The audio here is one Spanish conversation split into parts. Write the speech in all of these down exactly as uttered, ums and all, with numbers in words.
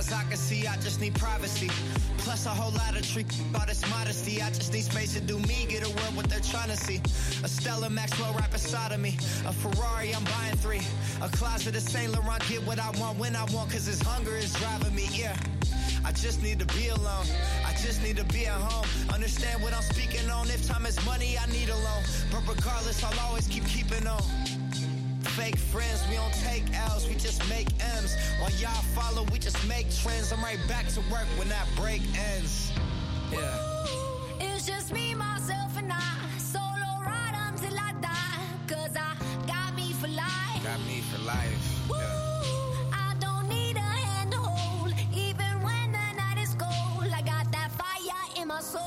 as I can see, I just need privacy. Plus a whole lot of trick, all this modesty. I just need space to do me, get a world what they're trying to see. A Stella Maxwell right beside of me. A Ferrari, I'm buying three. A closet of Saint Laurent, get what I want when I want, cause this hunger is driving me, yeah. I just need to be alone. I just need to be at home. Understand what I'm speaking on. If time is money, I need a loan. But regardless, I'll always keep keeping on. Fake friends, we don't take L's, we just make M's. While y'all follow, we just make trends. I'm right back to work when that break ends. Yeah. Ooh, it's just me, myself, and I. Solo ride until I die. Cause I got me for life. Got me for life. Ooh, yeah. I don't need a hand to hold. Even when the night is cold, I got that fire in my soul.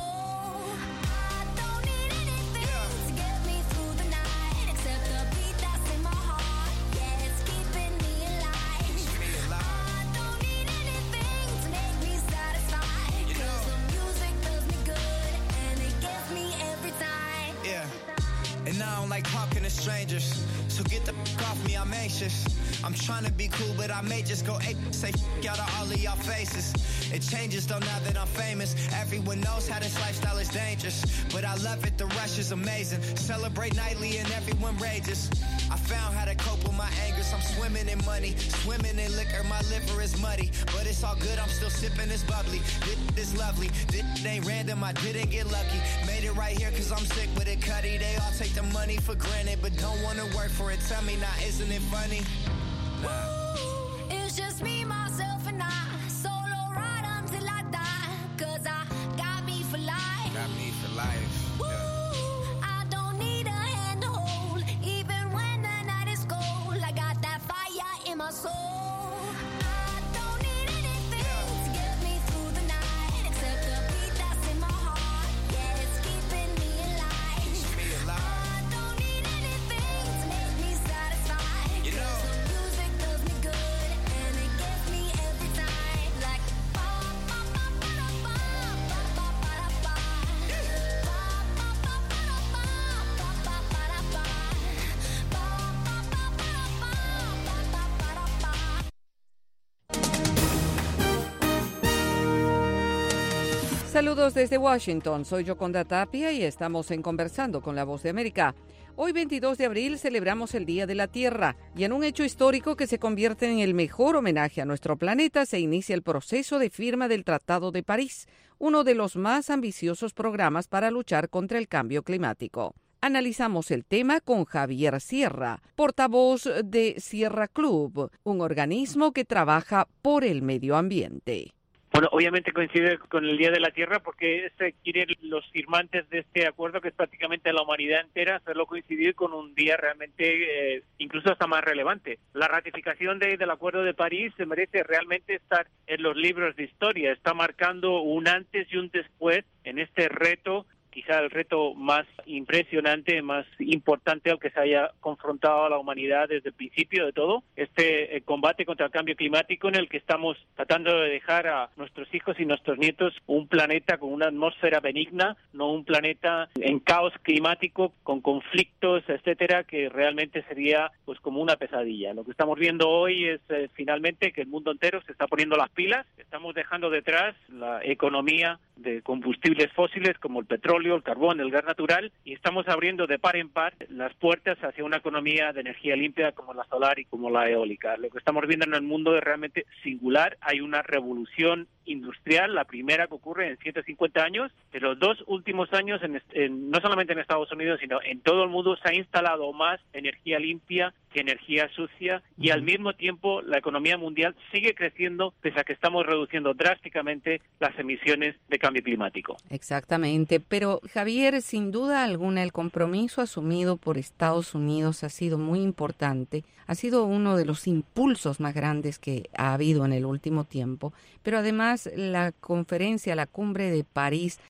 And I don't like talking to strangers, so get the f*** off me, I'm anxious. I'm trying to be cool, but I may just go ape, say f*** out of all of y'all faces. It changes though now that I'm famous. Everyone knows how this lifestyle is dangerous, but I love it, the rush is amazing. Celebrate nightly and everyone rages. I found how to cope with my angers. I'm swimming in money, swimming in liquor. My liver is muddy, but it's all good, I'm still sipping this bubbly. This is lovely, this ain't random, I didn't get lucky. Made it right here cause I'm sick with it, Cuddy. They all take the money for granted, but don't wanna work for it. Tell me now, isn't it funny? Nah. Ooh, it's just me, myself, and I. Solo ride until I die. Cause I got me for life. Got me for life. Ooh, yeah. I don't need a hand to hold. Even when the night is cold, I got that fire in my soul. I don't need anything yeah. to get me through the night, except the beat that's in my heart. Yeah, it's keeping me alive. Keeps me alive. I don't need anything to make me satisfied. You know. The music does me good, and it gets me every time. Like ba ba ba ba da ba ba ba ba da ba. Ba ba ba ba da ba ba ba ba da ba. Ba ba ba ba da ba ba ba ba da ba. Saludos desde Washington, soy Yoconda Tapia y estamos en Conversando con la Voz de América. Hoy veintidós de abril celebramos el Día de la Tierra y en un hecho histórico que se convierte en el mejor homenaje a nuestro planeta se inicia el proceso de firma del Tratado de París, uno de los más ambiciosos programas para luchar contra el cambio climático. Analizamos el tema con Javier Sierra, portavoz de Sierra Club, un organismo que trabaja por el medio ambiente. Bueno, obviamente coincide con el Día de la Tierra porque se quieren los firmantes de este acuerdo, que es prácticamente la humanidad entera, hacerlo coincidir con un día realmente eh, incluso hasta más relevante. La ratificación de, del Acuerdo de París se merece realmente estar en los libros de historia. Está marcando un antes y un después en este reto, quizá el reto más impresionante, más importante al que se haya confrontado a la humanidad desde el principio de todo, este eh, combate contra el cambio climático, en el que estamos tratando de dejar a nuestros hijos y nuestros nietos un planeta con una atmósfera benigna, no un planeta en caos climático, con conflictos, etcétera, que realmente sería pues como una pesadilla. Lo que estamos viendo hoy es eh, finalmente que el mundo entero se está poniendo las pilas, estamos dejando detrás la economía de combustibles fósiles como el petróleo, el carbón, el gas natural, y estamos abriendo de par en par las puertas hacia una economía de energía limpia como la solar y como la eólica. Lo que estamos viendo en el mundo es realmente singular. Hay una revolución industrial, la primera que ocurre en ciento cincuenta años. En los dos últimos años, en, en, no solamente en Estados Unidos, sino en todo el mundo, se ha instalado más energía limpia que energía sucia, y al mismo tiempo la economía mundial sigue creciendo pese a que estamos reduciendo drásticamente las emisiones de cambio climático. Exactamente, pero Javier, sin duda alguna el compromiso asumido por Estados Unidos ha sido muy importante, ha sido uno de los impulsos más grandes que ha habido en el último tiempo, pero además la conferencia, la cumbre de París,